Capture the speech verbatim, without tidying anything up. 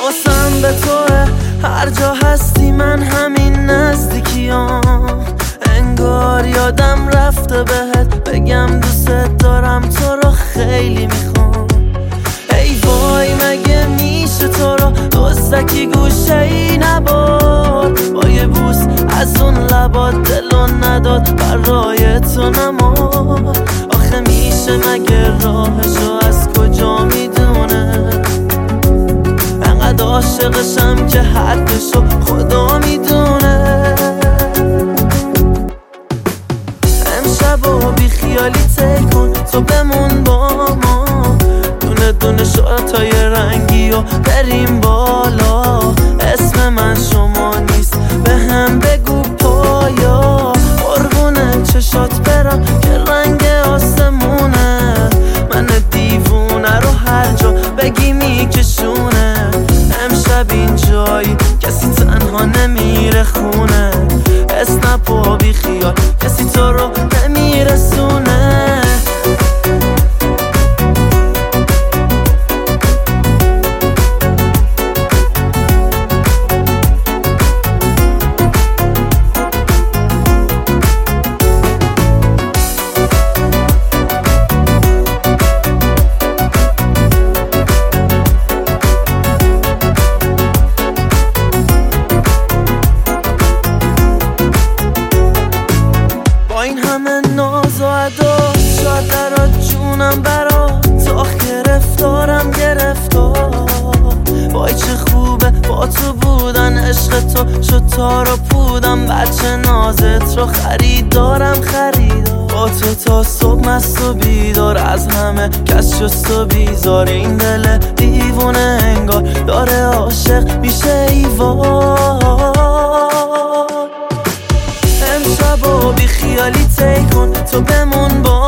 حواسم به توه، هر جا هستی من همین نزدیکیام. انگار یادم رفته بهت بگم دوست دارم، تو رو خیلی میخوام. ای وای مگه میشه تو رو دزدکی گوشه ای نباد، با یه بوس از اون لبات دلو نداد برای تو نماد. آخه میشه مگه راهشو از کجا میدونه، انقدر عاشقشم که حدشو خدا میدونه. امشب بی خیالی تی کن، تو بمون با ما، دونه دونه شورتای رنگی و بریم بالا. اسم من شما نیست به هم بگو پایا، قربونه چشات برم که رنگ آسمونه. من دیوونه رو هر جا بگی میکشونه. امشب این جایی کسی تنها نمیره خونه، اسنپ و بی خیال کسی تو رو نمیرسونه. این همه ناز و ادا شاید درات جونم برات، تا گرفتارم گرفتار. وای چه خوبه با تو بودن، عشق تو شد تار و پودم. بچه نازت رو خریدارم خریدار، با تو تا صبح مست و بیدار. از همه کس جست و بیزار، این دل دیوونه انگار داره عاشق میشه ایوار. امشب بی خیالی تی کن، تو بمون با